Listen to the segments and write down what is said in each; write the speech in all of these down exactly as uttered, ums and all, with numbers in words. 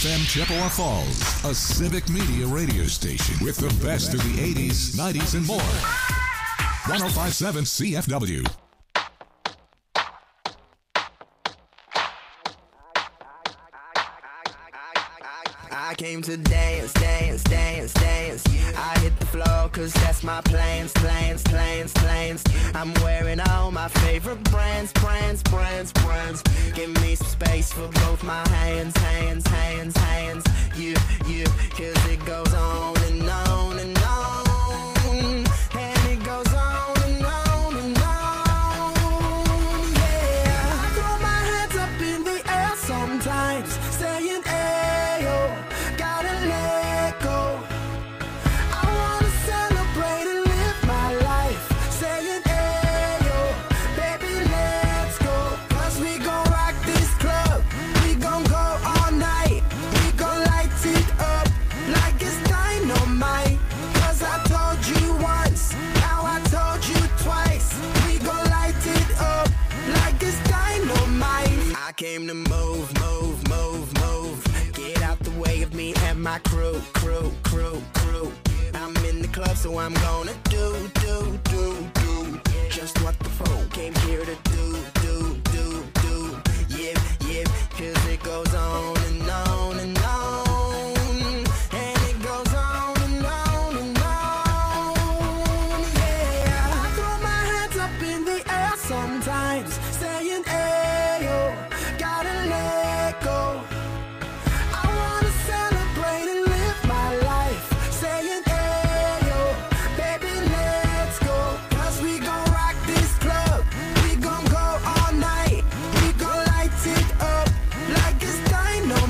F M Chippewa Falls, a civic media radio station with the best of the eighties, nineties, and more. one oh five point seven C F W. I came to dance, dance, dance, dance. I hit the floor cause that's my plans, plans, plans, plans. I'm wearing all my favorite brands, brands, brands, brands. Give me some space for both my hands, hands, hands, hands. You, you, cause it goes on and on and on. And it goes on and on and on. Yeah, I throw my hands up in the air sometimes, saying ayo. Gotta let go. I wanna celebrate and live my life, saying ayo, baby let's go. Cause we gon' rock this club, we gon' go all night. We gon' light it up like it's dynamite. Cause I told you once, now I told you twice. We gon' light it up like it's dynamite. I came to move, move, move, move. Get out the way of me and my crew, crew, crew, crew. I'm in the club, so I'm gonna do, do, do, do just what the folk came here to do, do, do, do. Yeah, yeah, cause it goes on and on and on. And it goes on and on and on. Yeah, I throw my hands up in the air sometimes, saying ayo, gotta let go. I wanna celebrate and live my life, saying ayo, baby let's go. Cause we gon' rock this club, we gon' go all night. We gon' light it up like it's dynamite.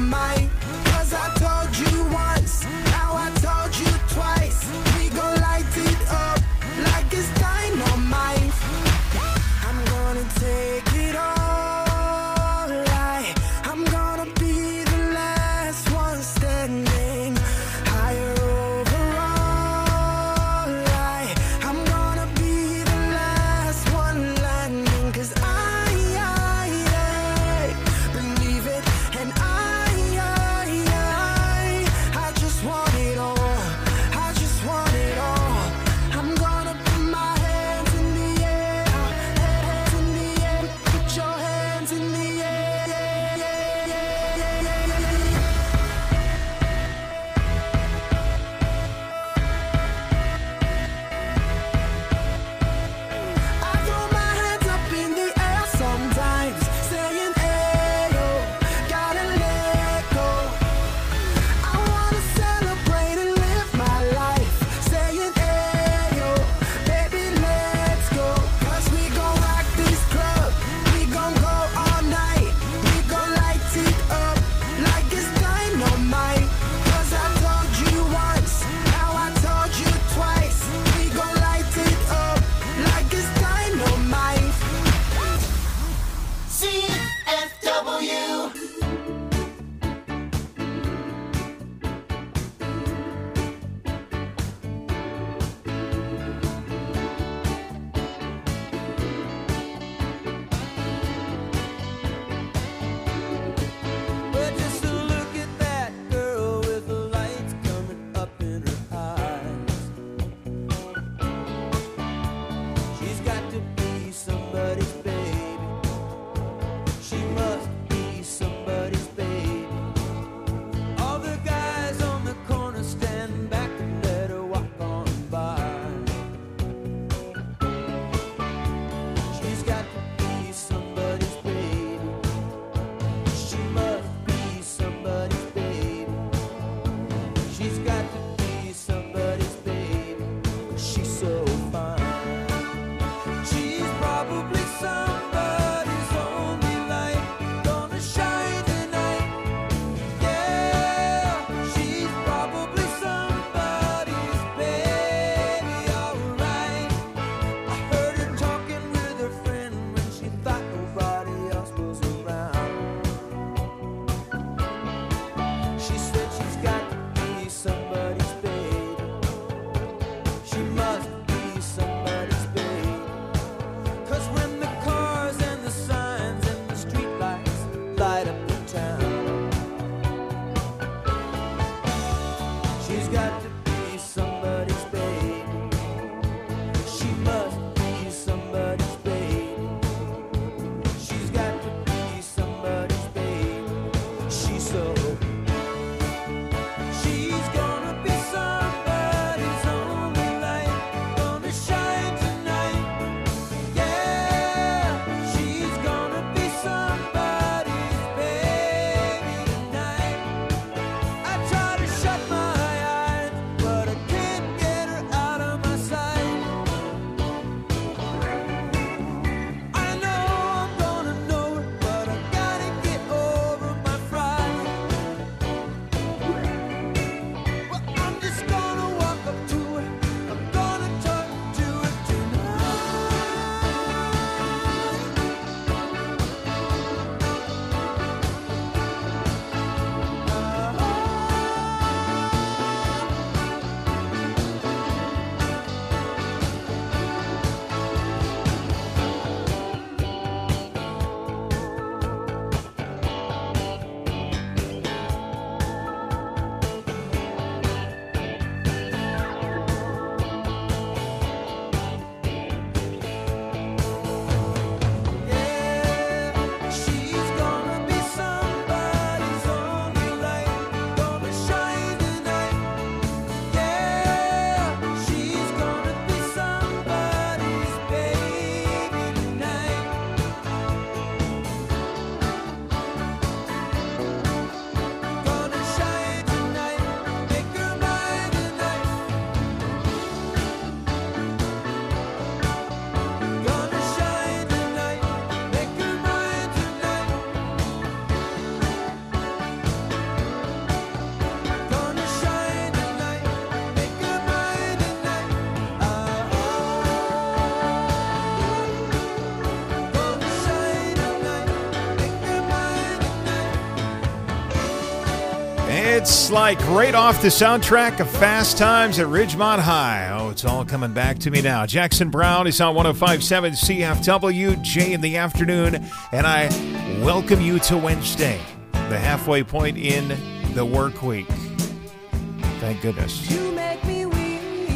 It's like right off the soundtrack of Fast Times at Ridgemont High. Oh, it's all coming back to me now. Jackson Browne is on one oh five point seven C F W, Jay in the afternoon, and I welcome you to Wednesday, the halfway point in the work week. Thank goodness. You make me weak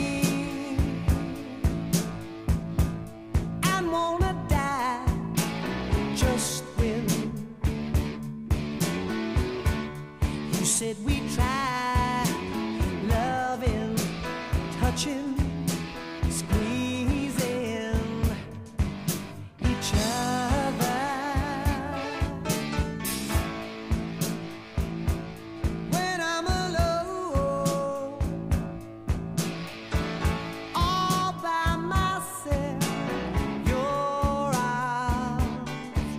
and wanna die just when you said we try loving, touching, squeezing each other. When I'm alone, all by myself, your arms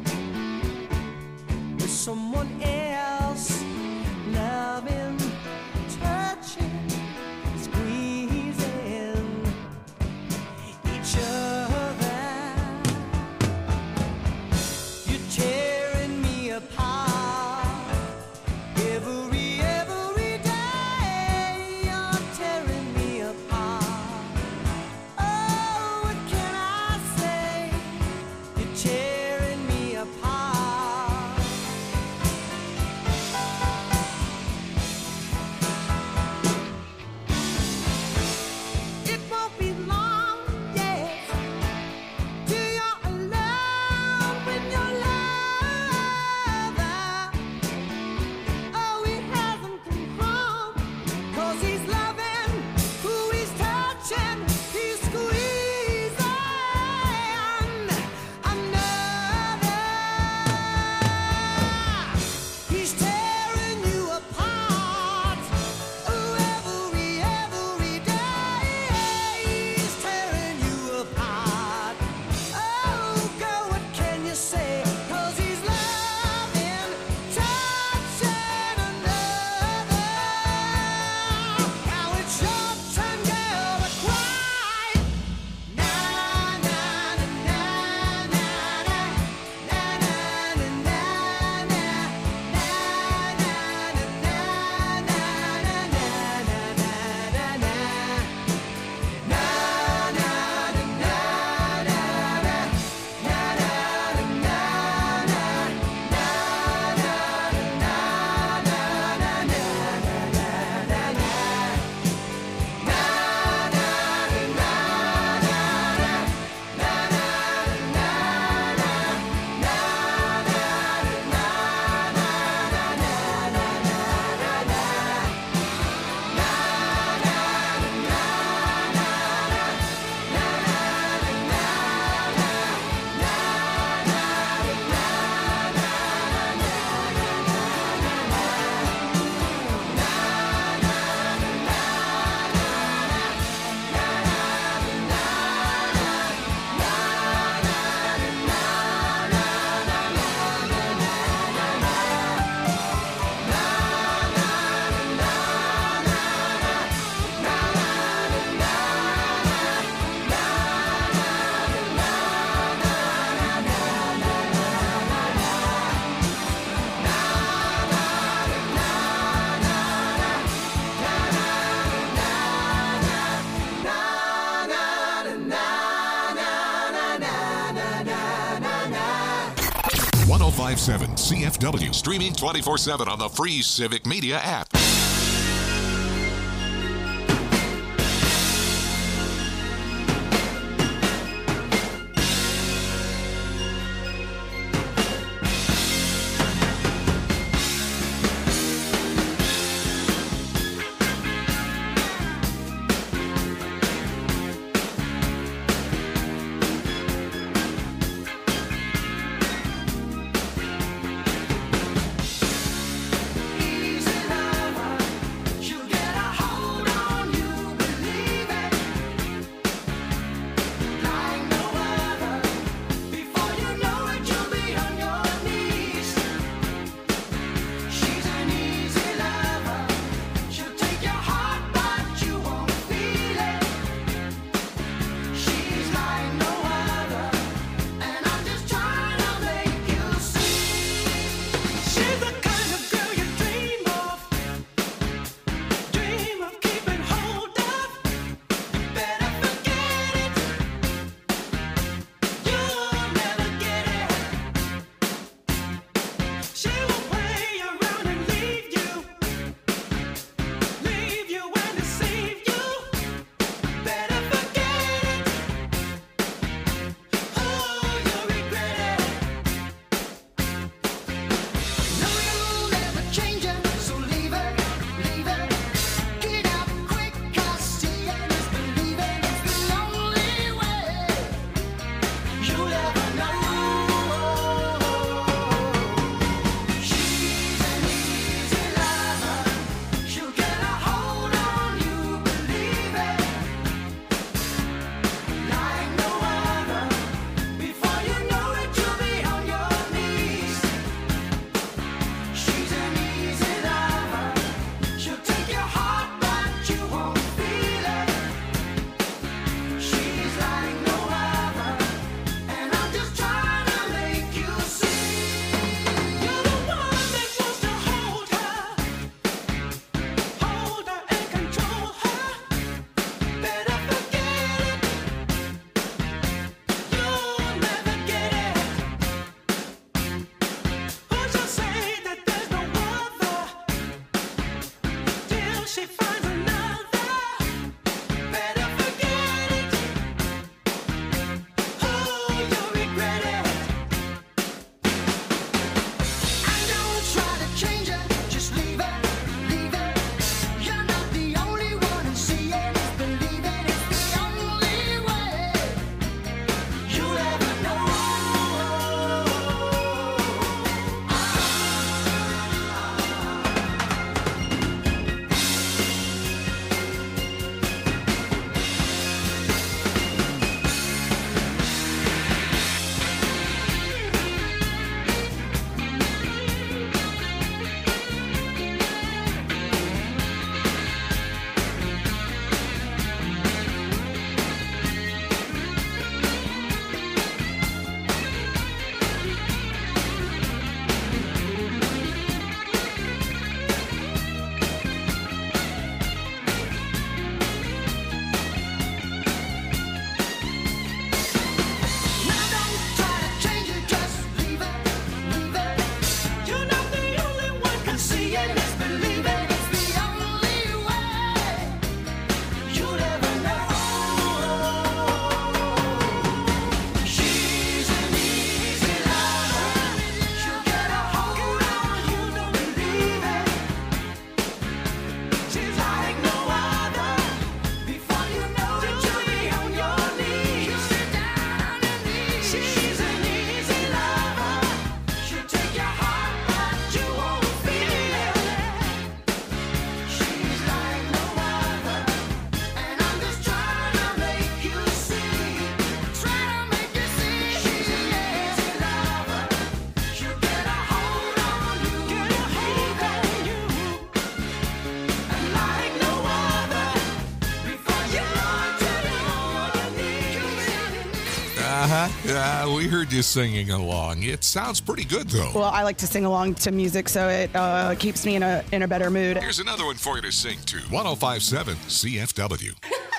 with someone else, loving, touching, squeezing each other. You're tearing me apart every, every day. You're tearing me apart. Oh, what can I say? You're tearing me apart. It won't be long, yes, till you're alone with your lover. Oh, he hasn't come home, 'cause he's loving who he's touching. He's squeezing another. He's tearing you apart. Oh, every, every day. He's tearing you apart. Oh, girl, what can you say? 'Cause he's loving, touching another. Now it's your turn, girl, to cry. Na na na na na na na na na na na one oh five point seven C F W, streaming twenty-four seven on the free Civic Media app. Easy lover. Uh-huh. Uh, we heard you singing along. It sounds pretty good, though. Well, I like to sing along to music, so it uh, keeps me in a in a better mood. Here's another one for you to sing to. one oh five point seven C F W.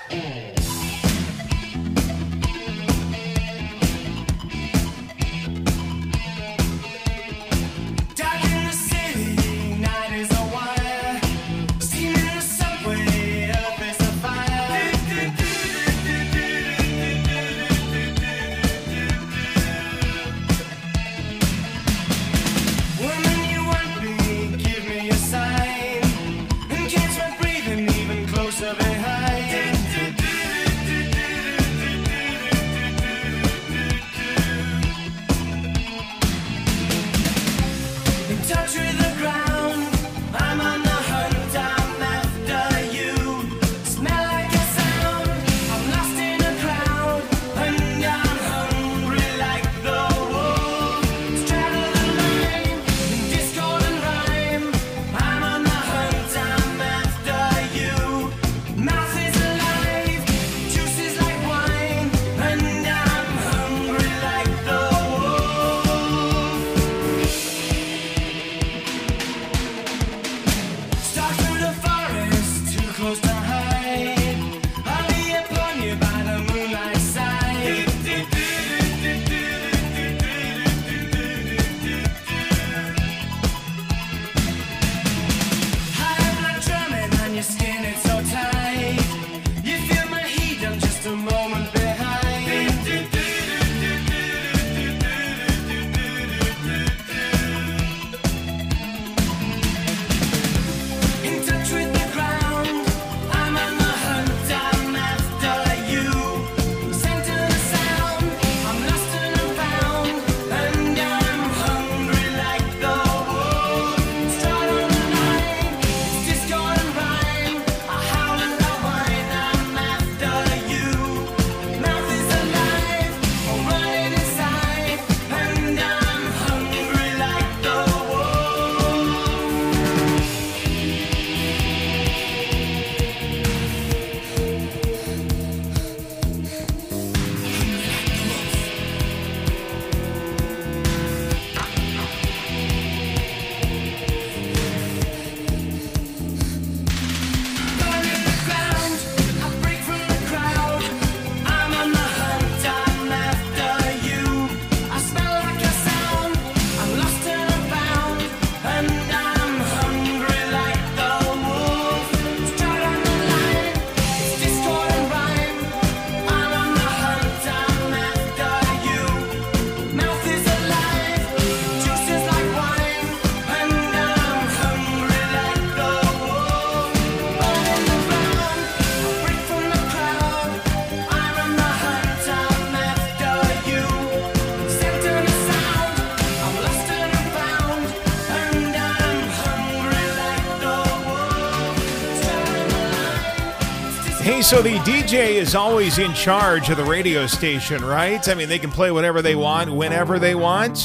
Hey, so the D J is always in charge of the radio station, right? I mean, they can play whatever they want, whenever they want?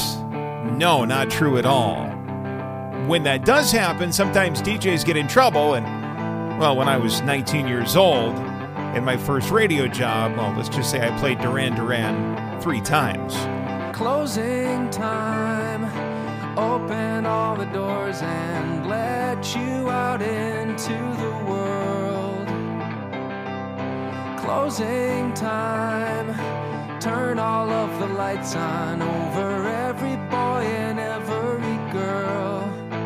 No, not true at all. When that does happen, sometimes D Js get in trouble, and, well, when I was nineteen years old, in my first radio job, well, let's just say I played Duran Duran three times. Closing time. Open all the doors and let you out into the world. Closing time. Turn all of the lights on over every boy and every girl.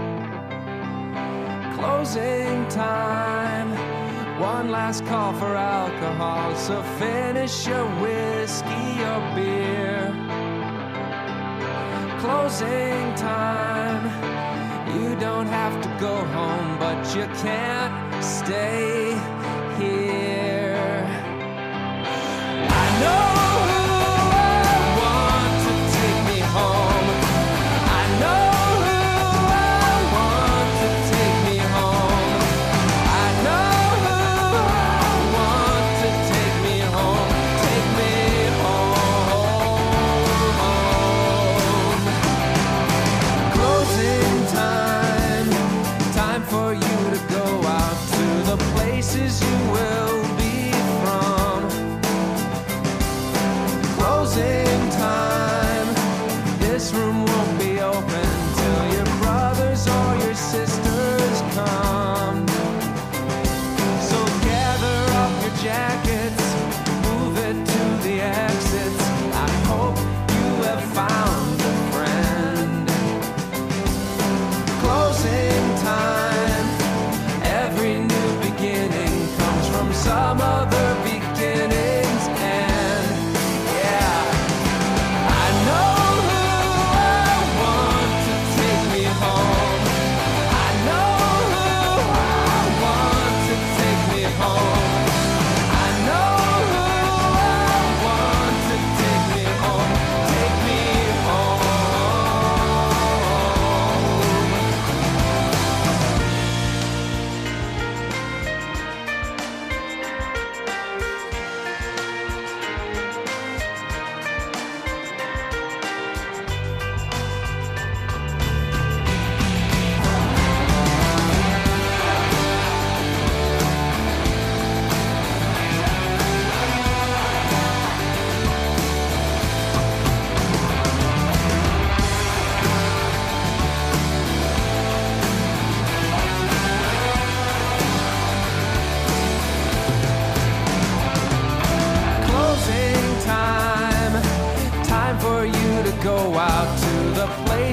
Closing time. One last call for alcohol, so finish your whiskey or beer. Closing time. You don't have to go home, but you can't stay here. I know who I want to take me home. I know who I want to take me home. I know who I want to take me home. Take me home. Closing time. Time for you to go out to the places you will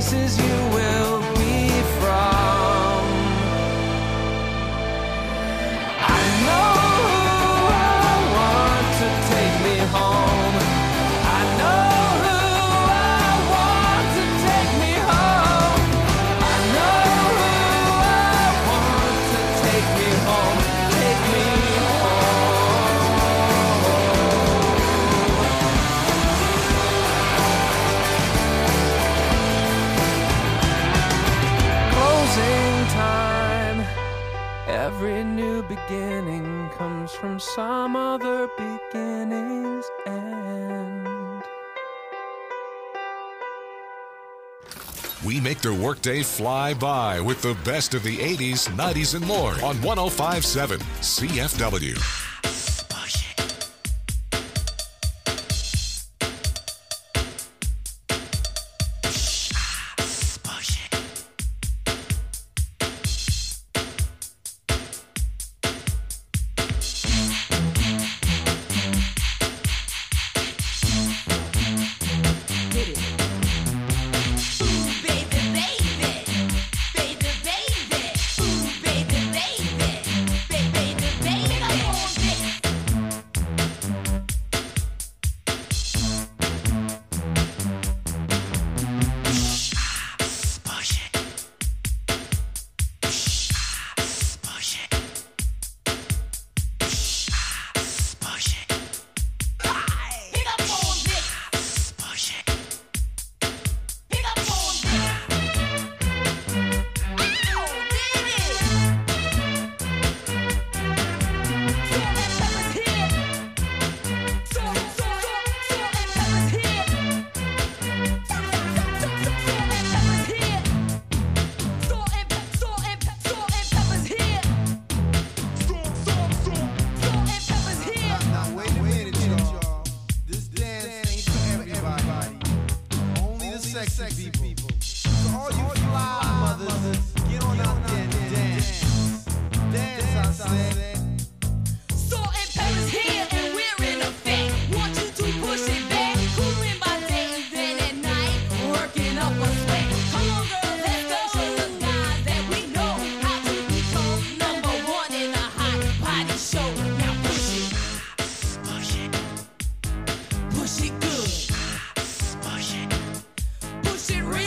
places you will be from. I know who I want to take me home. I know who I want to take me home. I know who I want to take me home. Take me closing time. Every new beginning comes from some other beginning's end. We make their workday fly by with the best of the eighties, nineties, and more on one oh five point seven C F W. Push it real.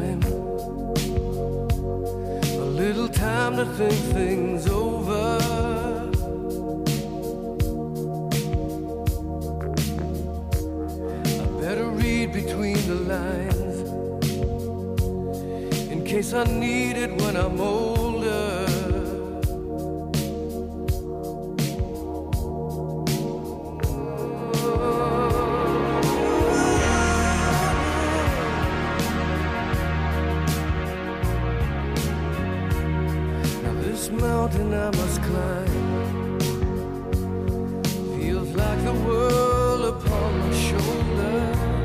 time, a little time to think things over. I better read between the lines in case I need it when I'm older. Mountain I must climb feels like the world upon my shoulder.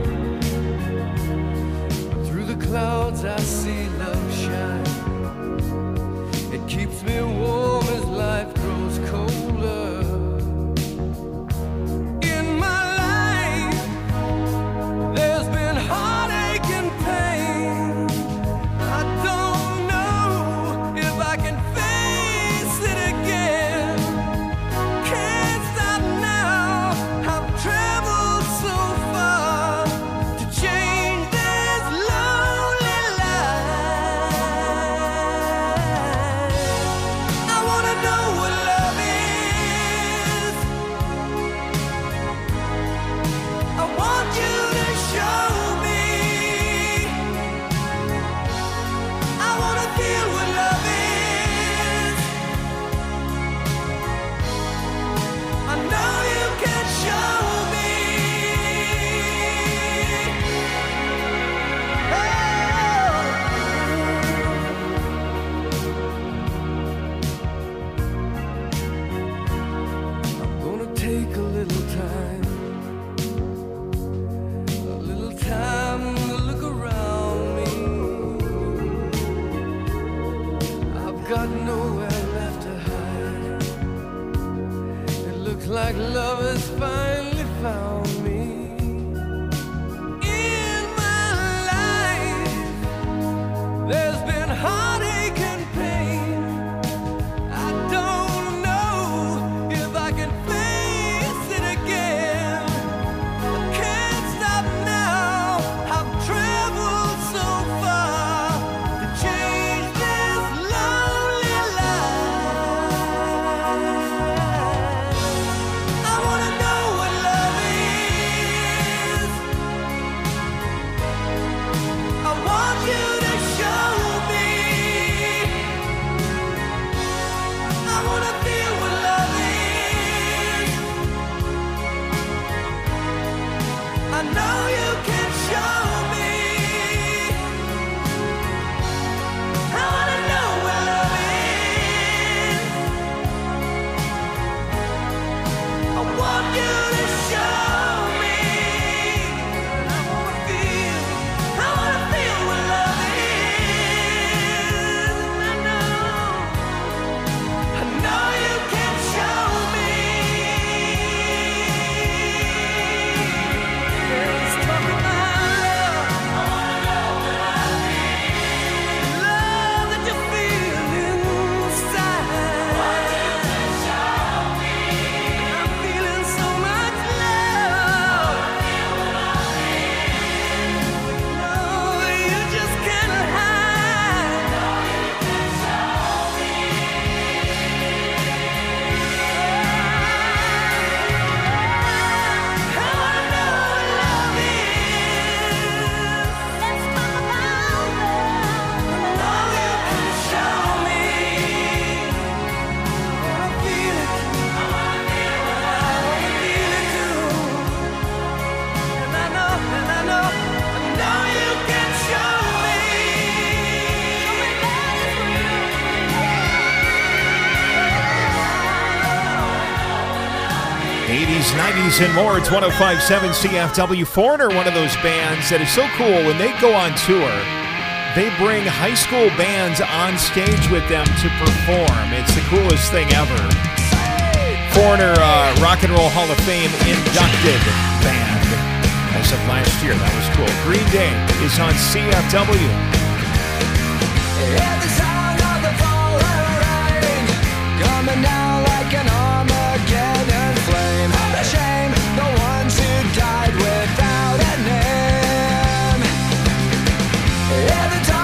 Through the clouds I see love shine. It keeps me warm as life grows colder. In my life there's been heartache and pain. I don't know if I can like love has finally found me. In my life there's been heartache and pain. I don't know if I can face it again. I can't stop now. I've traveled so far to change this lonely life. I wanna know what love is. I want you to show me. I wanna feel what love is. I know you can show me. I wanna know what love is. I want you to show me. I wanna feel, I wanna feel what love is. I know, I know you can show me. Let's talk about love. I wanna know what love is. Love that you feel inside. Want you to show me. I'm feeling so much love. Feel what love is. No, you just can't hide. No, you can show me. I wanna know what love is. Let's talk about love. No, you can show me. I wanna feel it. I wanna feel what love is. I wanna feel it too. And I know, and I know, I know you can show me. eighties, nineties, and more. It's one oh five point seven C F W. Foreigner, one of those bands that is so cool. When they go on tour, they bring high school bands on stage with them to perform. It's the coolest thing ever. Foreigner, uh, Rock and Roll Hall of Fame inducted band as of last year. That was cool. Green Day is on C F W. Hear the sound of the falling rain coming down like an Armageddon flame. The shame, the ones who died without a name. Hear the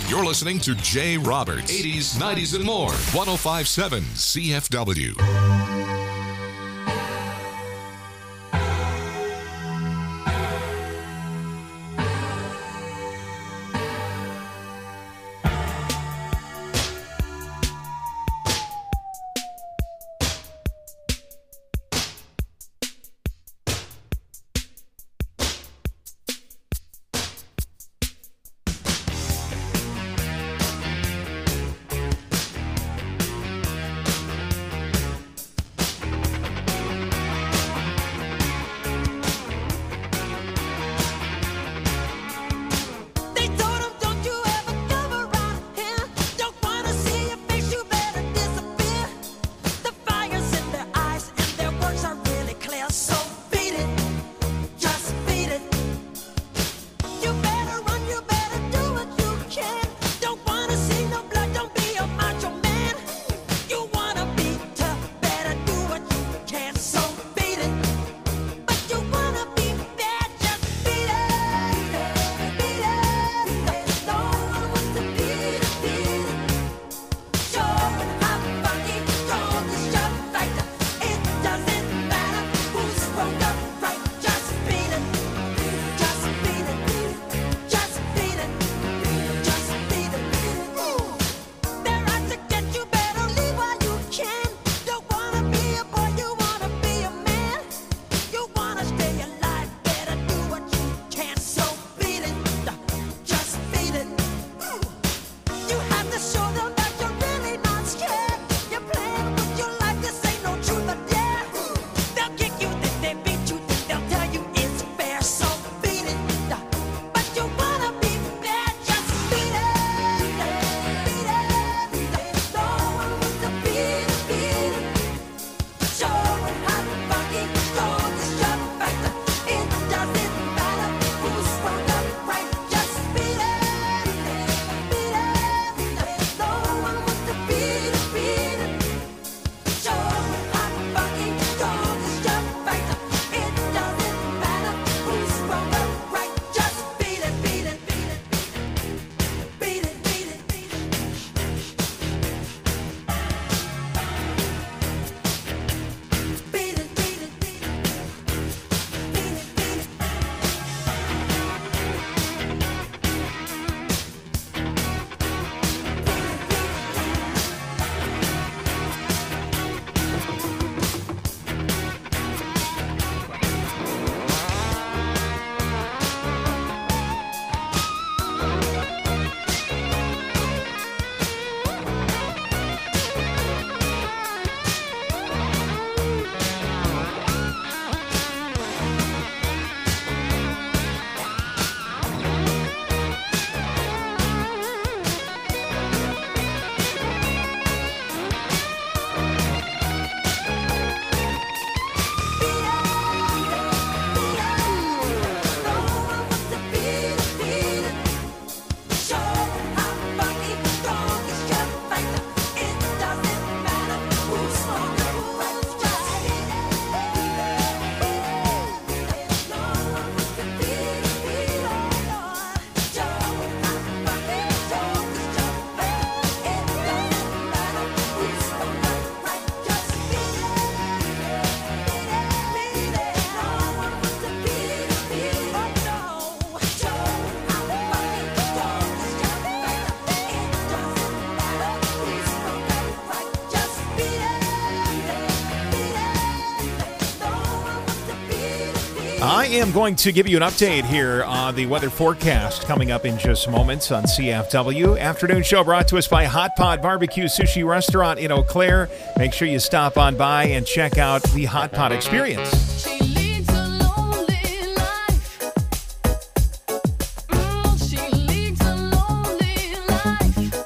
You're listening to Jay Roberts, eighties, nineties, and more. one oh five point seven C F W. They told him, don't you ever come around here. Don't wanna see your face, you better disappear. The fire's in their eyes and their words are really clear. So beat it, just beat it. You better run, you better do what you can. Don't wanna see no blood, don't be a macho man. You wanna be tough, better do what you can. So beat it. But you wanna be bad, just beat it. Beat it. No one wants to beat it, beat it. Show it how funky, strong is your fighter. It doesn't matter who's wrong or right. Just beat it. Just beat it. Just beat it. Just beat it. They're out to get you, better leave while you can. Don't wanna be a boy, you wanna be a man. You wanna stay alive, better do what you can. So beat it, just beat it. You have to show them that you're really not scared. You're playing with your life, this ain't no truth or dare. They'll kick you, then they beat you, then they'll tell you it's fair. So beat it, but you wanna be bad, just beat it. Beat it, no one wants to beat it, beat it. Show it how funky, strong is your fighter. It doesn't matter who's wrong or right. Just beat it, beat it. No one wants to beat it, beat it. Show it how funky, strong is your fighter. It doesn't matter who's wrong or right. Just beat it, beat it, beat it, beat it, beat it, beat it. Beat it, beat it, beat it. Beat it, beat it. I am going to give you an update here on the weather forecast coming up in just moments on C F W. Afternoon show brought to us by Hot Pot Barbecue Sushi Restaurant in Eau Claire. Make sure you stop on by and check out the Hot Pot experience. She leads a lonely life. Mm, she leads a lonely life.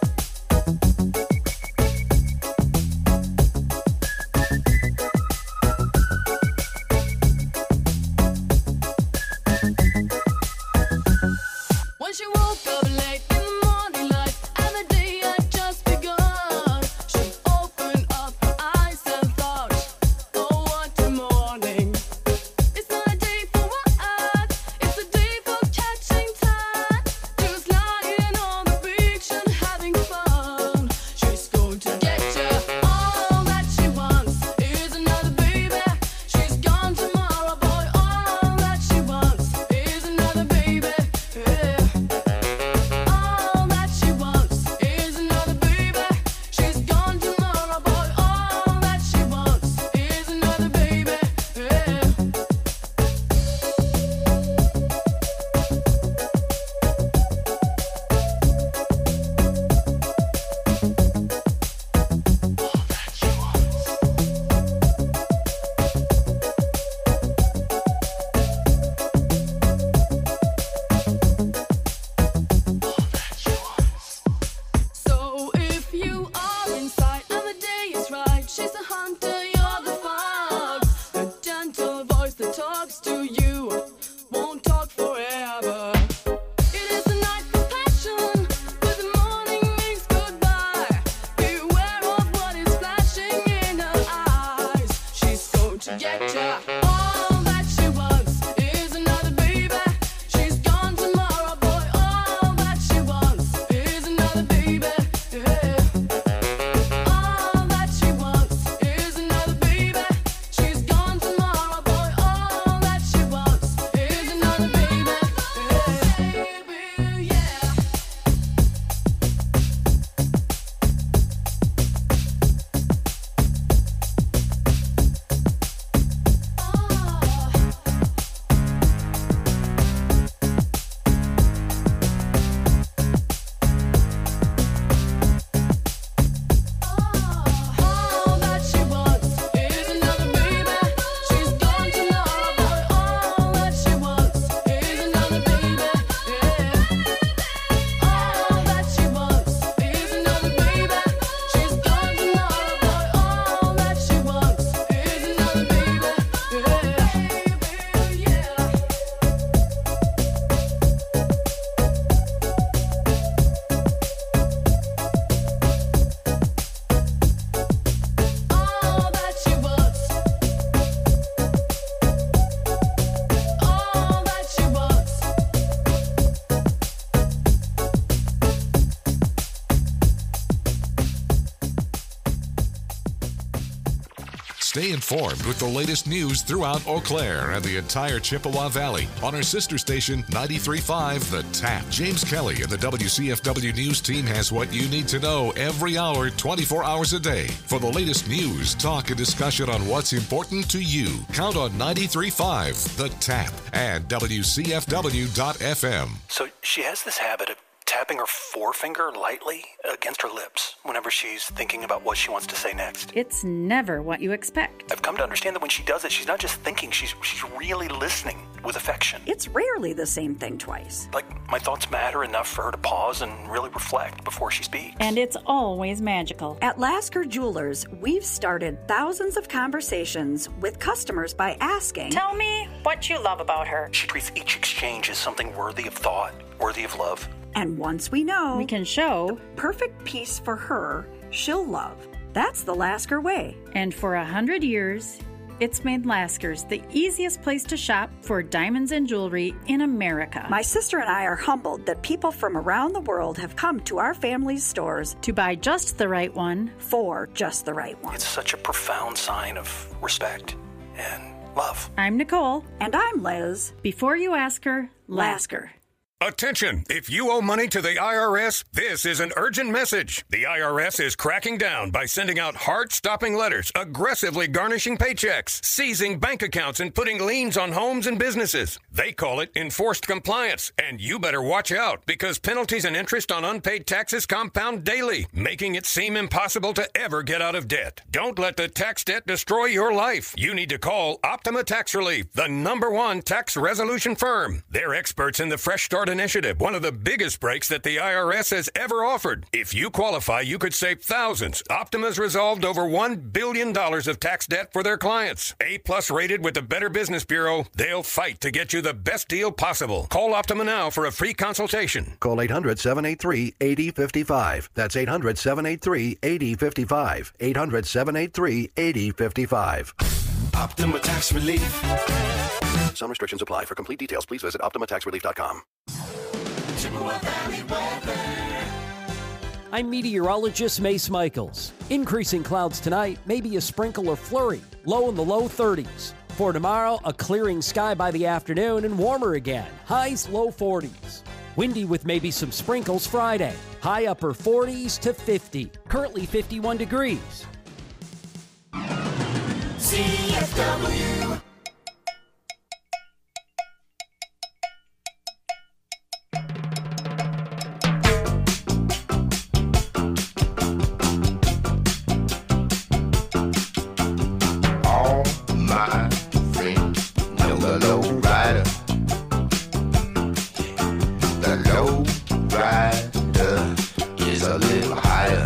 When she woke up late in the morning light and the day had just begun, she opened up her eyes and thought, oh, what a morning. It's not a day for what? It's a day for catching time. Just lying on the beach Stay informed with the latest news throughout Eau Claire and the entire Chippewa Valley on our sister station ninety-three point five The Tap. James Kelly and the W C F W News team has what you need to know every hour, twenty-four hours a day. For the latest news, talk, and discussion on what's important to you, count on ninety-three point five The Tap and W C F W dot F M. So she has this habit of tapping her forefinger lightly against her lips whenever she's thinking about what she wants to say next. It's never what you expect. I've come to understand that when she does it, she's not just thinking, she's she's really listening with affection. It's rarely the same thing twice. Like, my thoughts matter enough for her to pause and really reflect before she speaks. And it's always magical. At Lasker Jewelers, we've started thousands of conversations with customers by asking, Tell me what you love about her. She treats each exchange as something worthy of thought, worthy of love. And once we know, we can show perfect piece for her, she'll love. That's the Lasker way. And for a hundred years, it's made Lasker's the easiest place to shop for diamonds and jewelry in America. My sister and I are humbled that people from around the world have come to our family's stores to buy just the right one for just the right one. It's such a profound sign of respect and love. I'm Nicole. And I'm Liz. Before you ask her, Lasker. Attention! If you owe money to the I R S, this is an urgent message. The I R S is cracking down by sending out heart-stopping letters, aggressively garnishing paychecks, seizing bank accounts, and putting liens on homes and businesses. They call it enforced compliance, and you better watch out because penalties and interest on unpaid taxes compound daily, making it seem impossible to ever get out of debt. Don't let the tax debt destroy your life. You need to call Optima Tax Relief, the number one tax resolution firm. They're experts in the Fresh Start Initiative, one of the biggest breaks that the I R S has ever offered. If you qualify, you could save thousands. Optima's resolved over one billion dollars of tax debt for their clients. A-plus rated with the Better Business Bureau, they'll fight to get you the best deal possible. Call Optima now for a free consultation. Call eight hundred, seven eight three, eight zero five five. That's eight hundred, seven eight three, eight zero five five. eight hundred, seven eight three, eight zero five five. Optima Tax Relief. Some restrictions apply. For complete details, please visit optima tax relief dot com. I'm meteorologist Mace Michaels. Increasing clouds tonight, maybe a sprinkle or flurry, low in the low thirties. For tomorrow, a clearing sky by the afternoon and warmer again, highs low forties. Windy with maybe some sprinkles Friday, high upper forties to fifty, currently fifty-one degrees. C F W. All my friends know the low rider. The low rider is a little higher.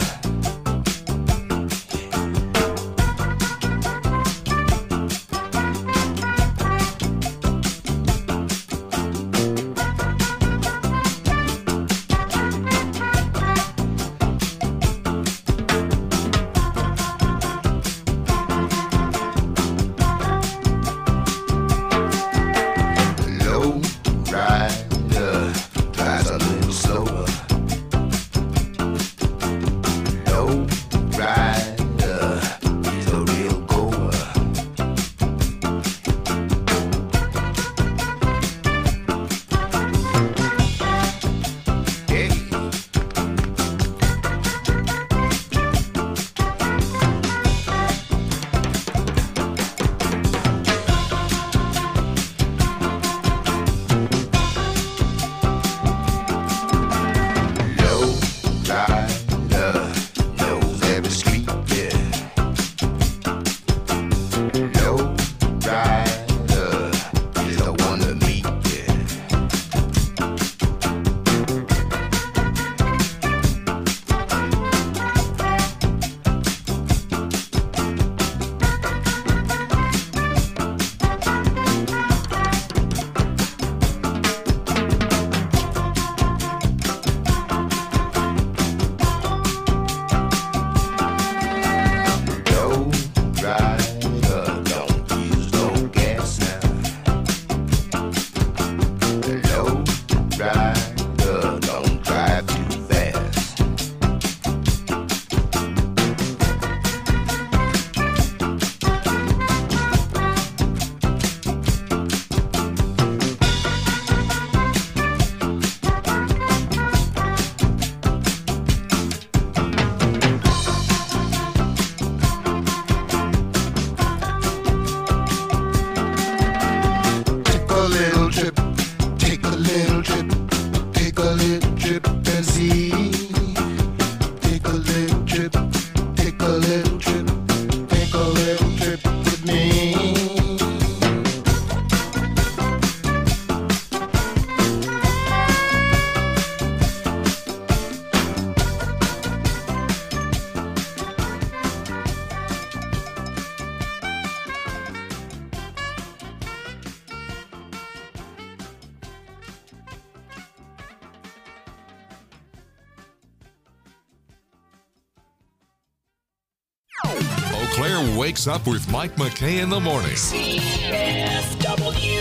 Claire wakes up with Mike McKay in the morning. C F W.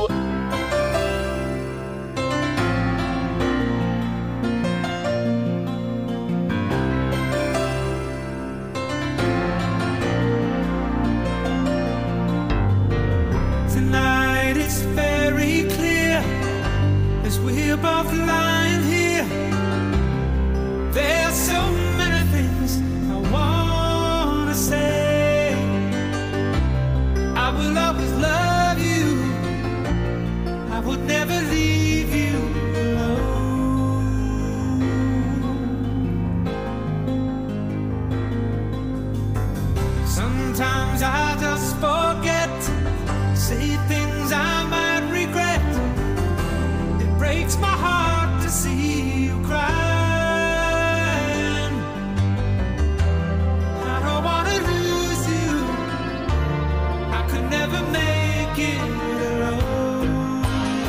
Tonight it's very clear as we're both lying here. There's so many things I wanna say. I will always love you. I would never leave you alone. Sometimes I just forget, say things I might regret. It breaks my heart to see you crying. I don't wanna lose you. I could never make it alone.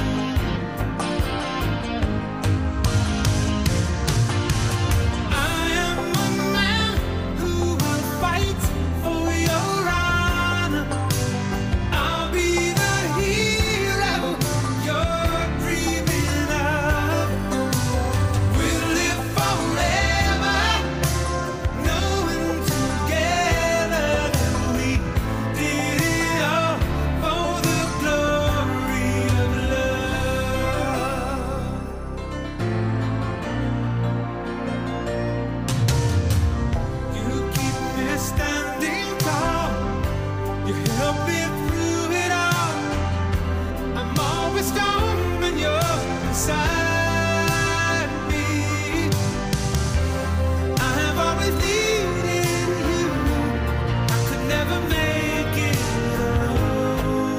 I am a man who will fight for your honor. I'll be the hero you're dreaming of. We'll live forever, knowing together that we did it all for the glory of love. You keep me standing tall. You help me through it all. I'm always strong when you're beside me. I have always needed you. I could never make it alone.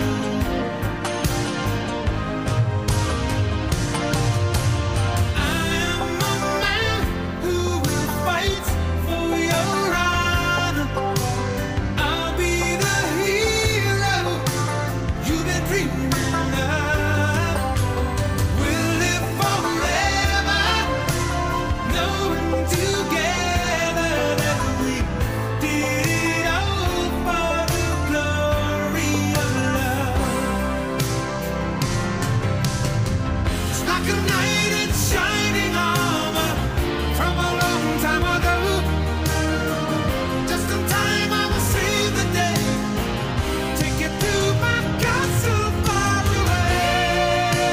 I am a man who will fight for your honor. I'll be the hero you've been dreaming of. We'll live forever, knowing together that we did it all for the glory of love. It's like a knight in shining armor from a long time ago. Just in time I will save the day. Take you to my castle far away.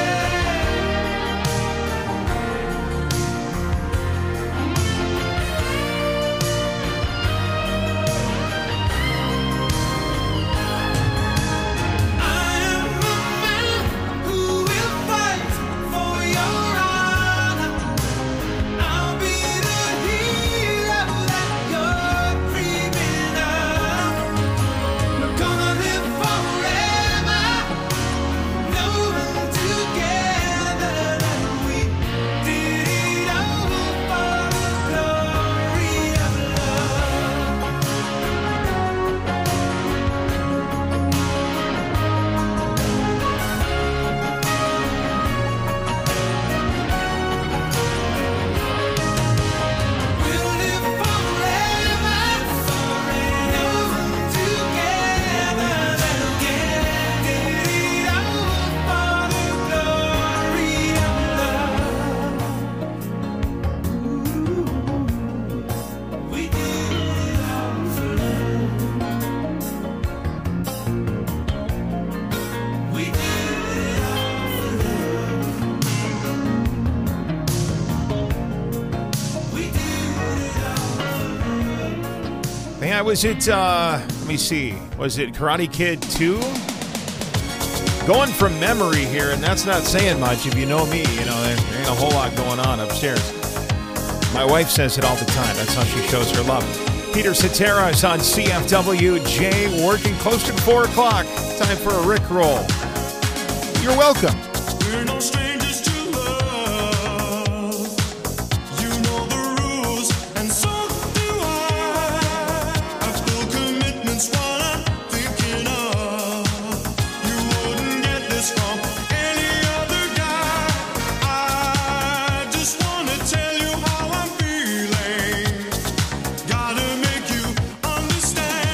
I am a man who will fight for your honor. I'll be the hero that you're dreaming of. We're gonna live forever, knowing together that we did it all for the glory of love. We'll live forever, knowing together that we did it all for the glory of love. We did it all for love. We did it all for love. We did it all for love. Yeah, was it, uh, let me see, was it Karate Kid two? Going from memory here, and that's not saying much if you know me, you know, there, there ain't a whole lot going on upstairs. My wife says it all the time, that's how she shows her love. Peter Cetera is on C F W J, working close to four o'clock. Time for a Rickroll. You're welcome. We're no strangers to love. You know the rules, and so do I. I've still commitments while I'm thinking of. You wouldn't get this from any other guy. I just wanna tell you how I'm feeling. Gotta make you understand.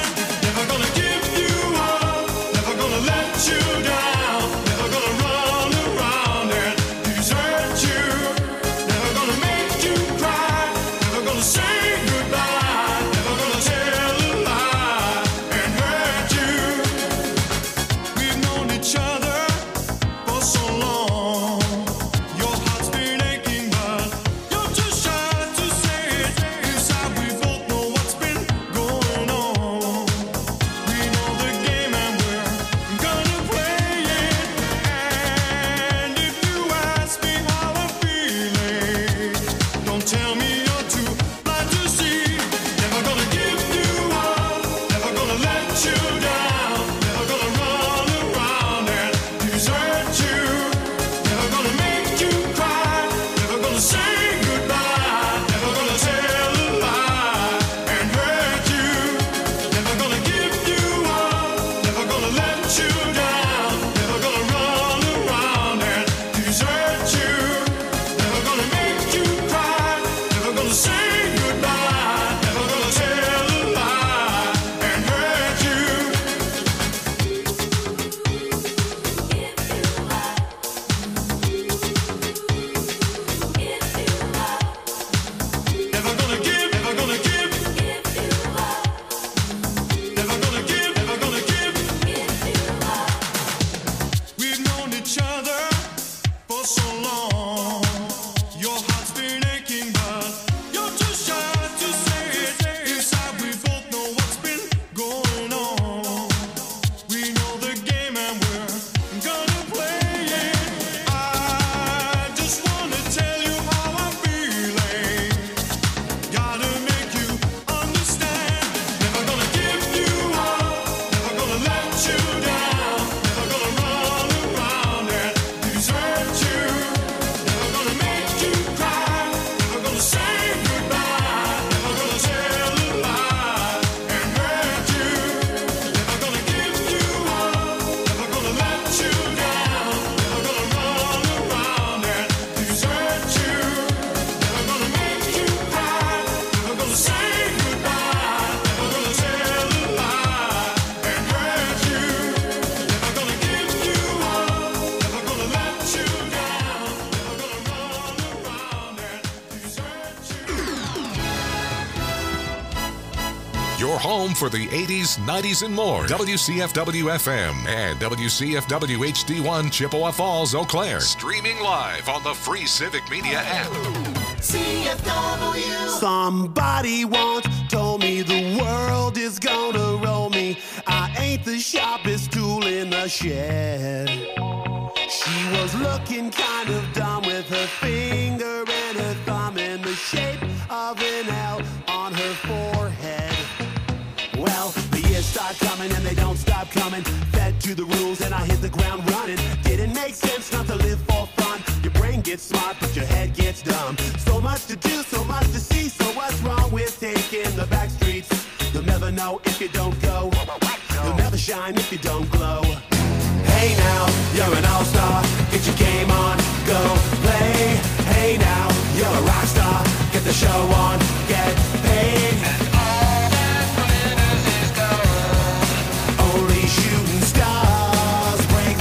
Your home for the eighties, nineties, and more. W C F W F M and W C F W H D one Chippewa Falls, Eau Claire. Streaming live on the free Civic Media app. C F W. Somebody once told me the world is gonna roll me. I ain't the sharpest tool in the shed. She was looking kind of dumb with her finger and her thumb in the shape of an L on her forehead. Well, the years start coming and they don't stop coming. Fed to the rules and I hit the ground running. Didn't make sense not to live for fun. Your brain gets smart but your head gets dumb. So much to do, so much to see. So what's wrong with taking the back streets? You'll never know if you don't go. You'll never shine if you don't glow. Hey now, you're an all-star. Get your game on, go play. Hey now, you're a rock star. Get the show on, get paid. And all that glitters is gold. Only shooting stars break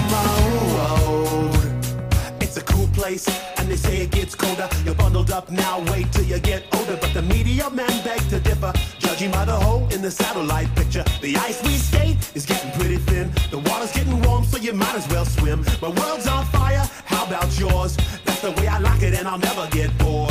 the mold. It's a cool place, and they say it gets colder. You're bundled up now, wait till you get older. But the media men beg to differ. Judging by the hole in the satellite picture, the ice we skate is getting pretty thin. The water's getting warm, so you might as well swim. My world's on fire, how about yours? That's the way I like it, and I'll never get bored.